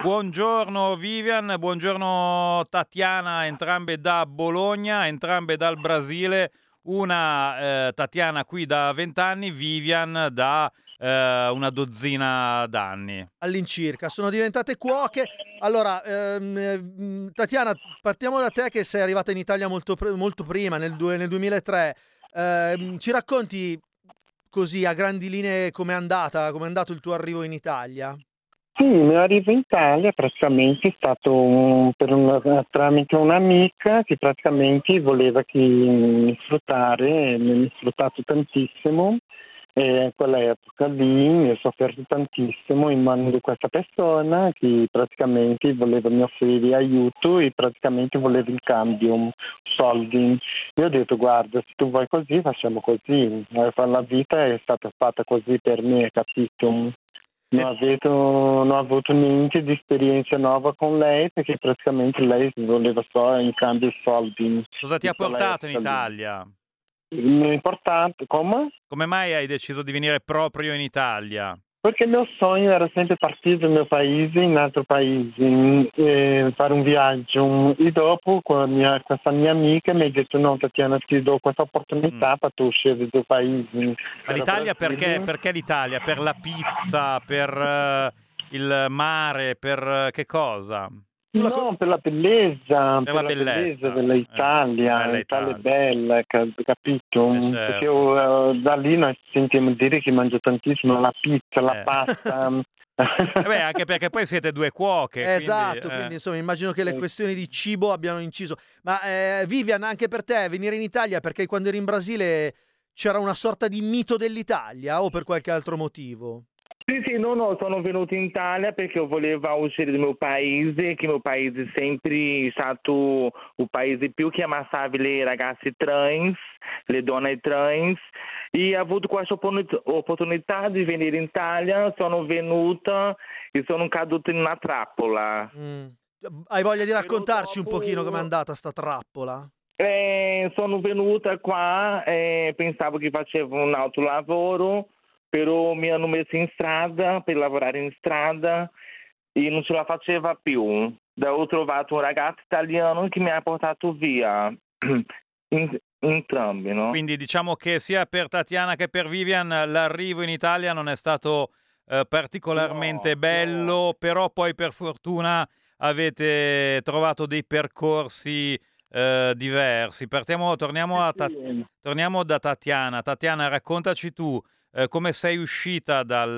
Buongiorno Vivian, buongiorno Tatiana, entrambe da Bologna, entrambe dal Brasile. Una Tatiana qui da 20 anni, Vivian da una dozzina d'anni. All'incirca, sono diventate cuoche. Allora, Tatiana, partiamo da te che sei arrivata in Italia molto prima, nel 2003. Ci racconti così a grandi linee com'è andato il tuo arrivo in Italia? Sì, il mio arrivo in Italia praticamente è stato tramite un'amica che praticamente voleva che mi sfruttare, mi ha sfruttato tantissimo. E quell'epoca lì mi ho sofferto tantissimo in mano di questa persona che praticamente voleva mi offrire aiuto e praticamente voleva il cambio, soldi. Io ho detto guarda, se tu vuoi così facciamo così. La vita è stata fatta così per me, capito? Non ho avuto niente di esperienza nuova con lei perché praticamente lei voleva solo in cambio i soldi. Cosa ti ha portato in Italia? Importante, come? Come mai hai deciso di venire proprio in Italia? Perché il mio sogno era sempre partire dal mio paese in altro paese, fare un viaggio. E dopo questa mia amica mi ha detto no Tatiana ti do questa opportunità per tu uscire dal tuo paese. Ma l'Italia perché? Perché l'Italia? Per la pizza, per il mare, per che cosa? No, per la bellezza, Per la bellezza. dell'Italia, l'Italia è bella, capito? Certo. Perché da lì noi sentiamo dire che mangio tantissimo la pizza, la pasta. Beh, anche perché poi siete due cuoche. Esatto, quindi insomma immagino che le questioni di cibo abbiano inciso. Ma Vivian, anche per te venire in Italia perché quando eri in Brasile c'era una sorta di mito dell'Italia o per qualche altro motivo? Sì, no, sono venuto in Italia perché io volevo uscire dal mio paese, che il mio paese è sempre stato il paese più che ammassava le ragazze trans, le donne trans, e ho avuto questa opportunità di venire in Italia, sono venuta e sono caduta in una trappola. Hai voglia di raccontarci un pochino com'è andata sta trappola? Sono venuta qua e pensavo che facevo un altro lavoro, però mi hanno messo in strada per lavorare in strada e non ce la faceva più. Ho trovato un ragazzo italiano che mi ha portato via, entrambi, no? Quindi diciamo che sia per Tatiana che per Vivian l'arrivo in Italia non è stato particolarmente bello, però poi per fortuna avete trovato dei percorsi diversi. Torniamo da Tatiana. Tatiana, raccontaci tu come sei uscita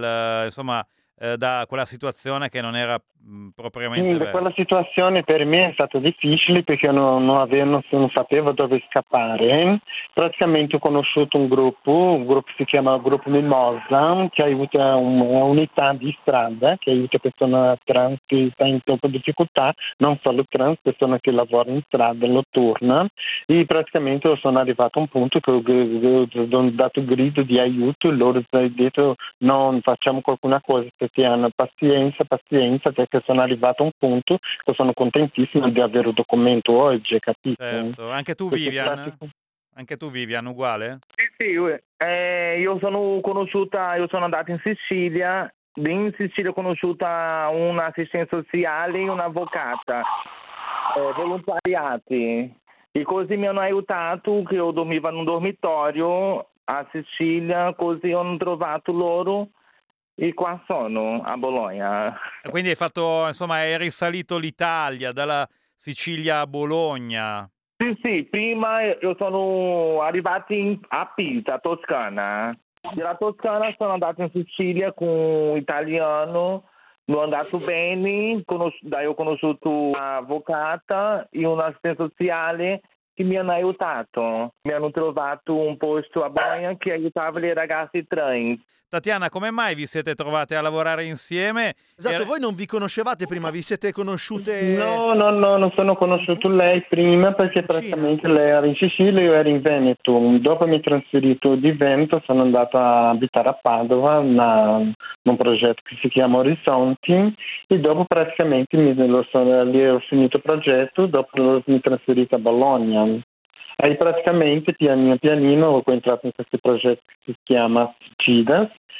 da quella situazione che non era propriamente bella. Quella situazione per me è stata difficile perché non sapevo dove scappare. Praticamente ho conosciuto un gruppo si chiama Gruppo Mimosa, che aiuta un'unità di strada, che aiuta persone trans che stanno in troppa difficoltà, non solo trans, persone che lavorano in strada notturna. E praticamente sono arrivato a un punto che ho dato grido di aiuto e loro hanno detto no, facciamo qualcuna cosa, Tatiana, pazienza, perché sono arrivato a un punto che sono contentissimo di avere un documento oggi, capito? Certo. Anche tu Vivian? Anche tu Vivian, uguale? Sì, io sono andata in Sicilia. In Sicilia ho conosciuto un'assistente sociale e un'avvocata, volontariati. E così mi hanno aiutato, che io dormivo in un dormitorio a Sicilia, così ho trovato loro e qua sono, a Bologna. Quindi hai risalito l'Italia, dalla Sicilia a Bologna. Sì, prima io sono arrivato a Pisa, Toscana. Dalla Toscana sono andato in Sicilia con un italiano, mi è andato bene, ho conosciuto un'avvocata e un assistente sociale che mi hanno aiutato. Mi hanno trovato un posto a Bologna che aiutava le ragazze trans. Tatiana, come mai vi siete trovate a lavorare insieme? Esatto, voi non vi conoscevate prima, vi siete conosciute? No, non sono conosciuto lei prima perché praticamente lei era in Sicilia e io ero in Veneto. Dopo mi trasferito di Veneto, sono andato a abitare a Padova in un progetto che si chiama Orizzonti e dopo praticamente lì ho finito il progetto, dopo mi trasferito a Bologna. E praticamente pianino ho entrato in questo progetto che si chiama Cidas,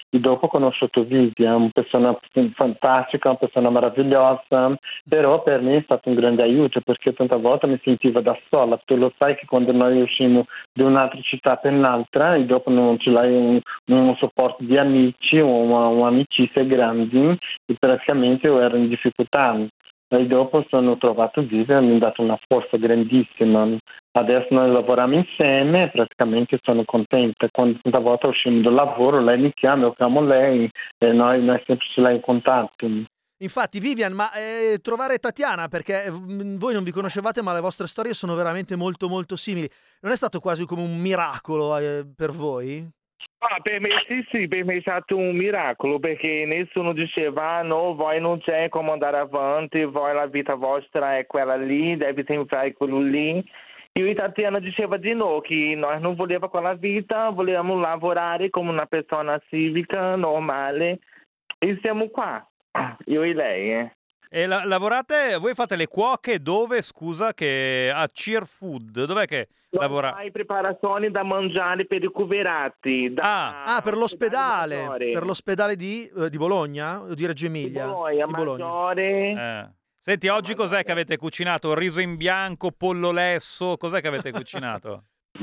e dopo ho conosciuto Vivian, una persona fantastica, una persona meravigliosa, però per me è stato un grande aiuto perché tante volte mi sentivo da sola. Tu lo sai che quando noi usciamo da un'altra città per un'altra e dopo non ce l'hai un supporto di amici o un'amicizia grande e praticamente io ero in difficoltà. E dopo sono trovato Vivian e mi ha dato una forza grandissima. Adesso noi lavoriamo insieme e praticamente sono contenta. Quando tante volte usciamo dal lavoro, lei mi chiama, io chiamo lei e noi sempre ce l'hai in contatto. Infatti, Vivian, ma trovare Tatiana, perché voi non vi conoscevate, ma le vostre storie sono veramente molto molto simili. Non è stato quasi come un miracolo per voi? Per me sì, per me è stato un miracolo perché nessuno diceva no, voi non c'è come andare avanti, voi la vita vostra è quella lì, deve sempre fare quello lì. Io e Tatiana diceva di no, che noi non volevamo quella vita, volevamo lavorare come una persona civica, normale e siamo qua, io e lei. E lavorate, voi fate le cuoche dove, scusa, che a Cheer Food, dov'è che lavorate? Fai preparazioni da mangiare per i ricoverati. Per l'ospedale di Bologna o di Reggio Emilia? Di Bologna. Maggiore. Senti, oggi cos'è che avete cucinato? Riso in bianco, pollo lesso, cos'è che avete cucinato?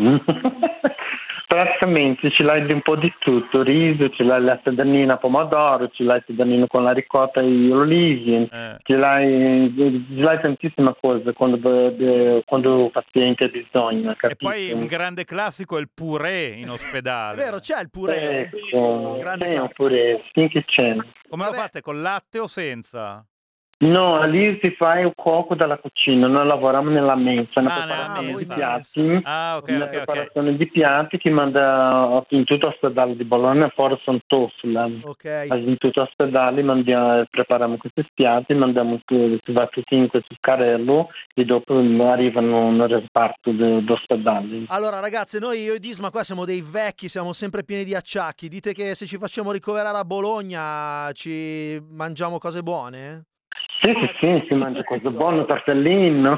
Praticamente ce l'hai di un po' di tutto, riso, ce l'hai la sedanina pomodoro, ce l'hai sedanino con la ricotta e olive, ce l'hai tantissime cose quando il paziente ha bisogno, capito? E poi un grande classico è il purè in ospedale. È vero, c'è il purè. C'è un purè, sì che c'è. Come lo fate, con latte o senza? No, lì si fa il cuoco della cucina, noi lavoriamo nella mensa, una preparazione di piatti, una preparazione di piatti che manda in tutto l'ospedale di Bologna, fuori sono Tossula. In tutto l'ospedale prepariamo questi piatti, si va tutti in questo carrello e dopo arrivano nel reparto dell'ospedale. Allora ragazze, noi io e Disma qua siamo dei vecchi, siamo sempre pieni di acciacchi, dite che se ci facciamo ricoverare a Bologna ci mangiamo cose buone? Sì, si mangia cose buone, tortellino.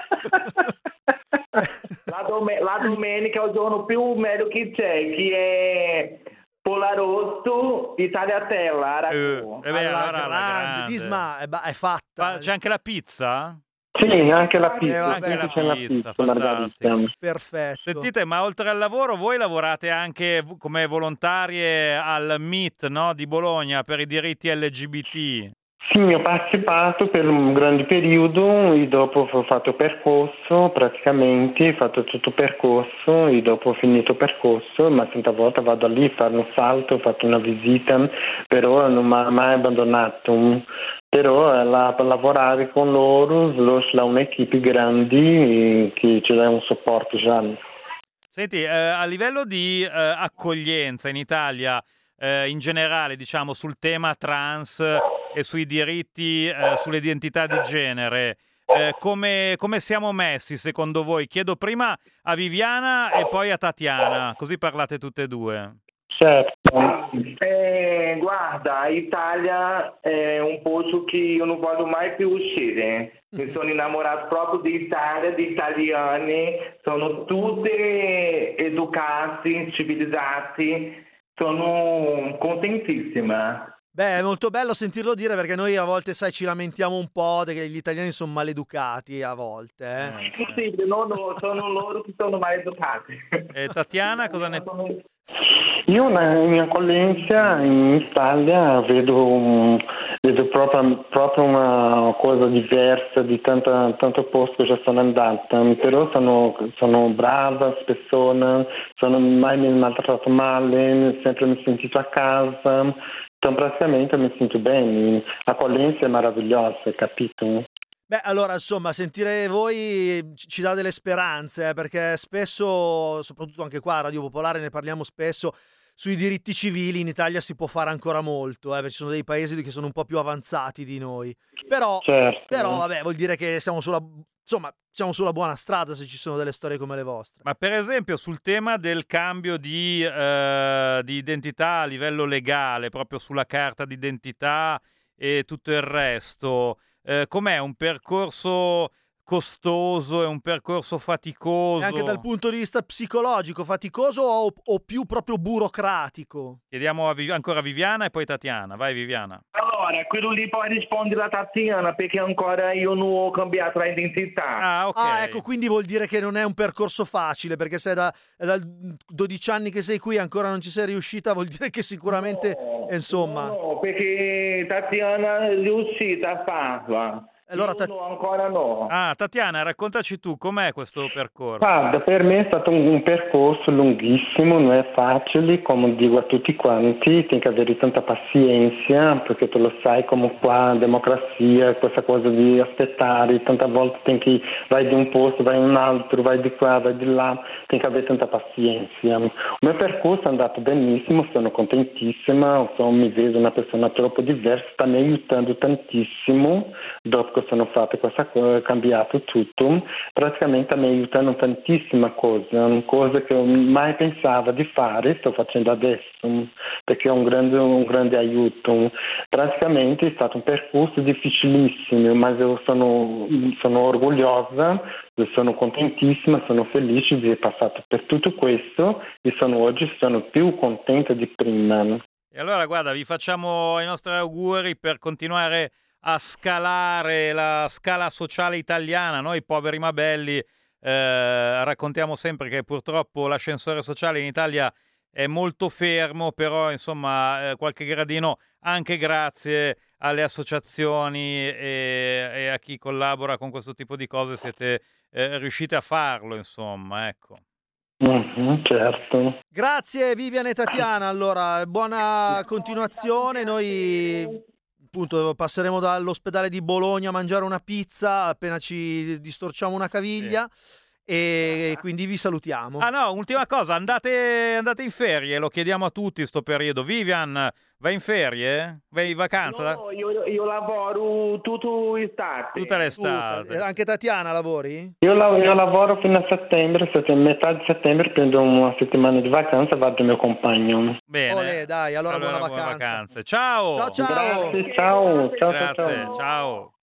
La domenica è il giorno più meglio che c'è, che è Polarosso e tagliatella. Alla grande. Disma è fatta. C'è anche la pizza? Sì, anche la pizza. Anche la pizza, fantastica. Perfetto. Sentite, ma oltre al lavoro voi lavorate anche come volontarie al MIT, no, di Bologna per i diritti LGBT? Sì, ho partecipato per un grande periodo e dopo ho fatto percorso, praticamente ho fatto tutto il percorso e dopo ho finito il percorso, ma tante volte vado lì a fare un salto, ho fatto una visita, però non mi ha mai abbandonato. Però per lavorare con loro c'è un'equipe grande che ci dà un supporto già. Senti, a livello di accoglienza in Italia, in generale, diciamo, sul tema trans e sui diritti, sulle identità di genere, come siamo messi secondo voi? Chiedo prima a Viviana e poi a Tatiana, così parlate tutte e due. Certo. Guarda, Italia è un posto che io non voglio mai più uscire. Mi sono innamorato proprio di Italia, di italiani, sono tutti educati, civilizzati. Sono contentissima. Beh, è molto bello sentirlo dire perché noi a volte, sai, ci lamentiamo un po' che gli italiani sono maleducati a volte. È possibile, no, sono loro che sono maleducati. E Tatiana, cosa ne pensi? Io in accoglienza in Italia vedo proprio una cosa diversa di tanto posto che già sono andata, però sono brava persona, mai mi maltrattato male, sempre mi sentito a casa, praticamente mi sento bene, l'accoglienza è meravigliosa, capito? Beh, allora, insomma, sentire voi ci dà delle speranze, perché spesso, soprattutto anche qua a Radio Popolare, ne parliamo spesso, sui diritti civili in Italia si può fare ancora molto, perché ci sono dei paesi che sono un po' più avanzati di noi. Però vabbè, vuol dire che siamo sulla buona strada se ci sono delle storie come le vostre. Ma per esempio sul tema del cambio di identità a livello legale, proprio sulla carta d'identità e tutto il resto, com'è un percorso costoso, è un percorso faticoso. E anche dal punto di vista psicologico, faticoso o più proprio burocratico? Chiediamo ancora Viviana e poi Tatiana. Vai Viviana. Allora, quello lì poi rispondi la Tatiana perché ancora io non ho cambiato l'identità. Ah, ok. Ah, ecco, quindi vuol dire che non è un percorso facile, perché se è da 12 anni che sei qui e ancora non ci sei riuscita, vuol dire che sicuramente, insomma... No, perché Tatiana è riuscita a farla. Allora, Io ancora no. Ah, Tatiana, raccontaci tu, com'è questo percorso? Guarda, per me è stato un percorso lunghissimo, non è facile, come dico a tutti quanti, tem che avere tanta pazienza, perché tu lo sai come qua, democrazia, questa cosa di aspettare, tante volte tem che vai di un posto, vai in un altro, vai di qua, vai di là, tem che avere tanta pazienza. Il mio percorso è andato benissimo, sono contentissima, mi vedo una persona troppo diversa, sta mi aiutando tantissimo, dopo che sono fatte questa cosa, è cambiato tutto, praticamente mi aiutano tantissime cose che mai pensavo di fare, sto facendo adesso, perché è un grande aiuto. Praticamente è stato un percorso difficilissimo, ma io sono orgogliosa, sono contentissima, sono felice di aver passato per tutto questo e oggi sono più contenta di prima. E allora guarda, vi facciamo i nostri auguri per continuare a scalare la scala sociale italiana. Noi poveri ma belli raccontiamo sempre che purtroppo l'ascensore sociale in Italia è molto fermo, però insomma qualche gradino anche grazie alle associazioni e a chi collabora con questo tipo di cose siete riusciti a farlo, insomma, ecco. Certo. Grazie Viviana e Tatiana, allora buona continuazione, noi appunto passeremo dall'ospedale di Bologna a mangiare una pizza appena ci distorciamo una caviglia e quindi vi salutiamo. Ah no, ultima cosa, andate in ferie, lo chiediamo a tutti sto periodo. Vivian, vai in ferie? Vai in vacanza? No, io lavoro tutto l'estate. Tutta l'estate. Anche Tatiana lavori? Io lavoro fino a settembre, metà di settembre prendo una settimana di vacanza e vado al mio compagno. Bene. Olè, dai, allora buone vacanze. Ciao! Ciao, ciao! Grazie, ciao. Grazie, ciao.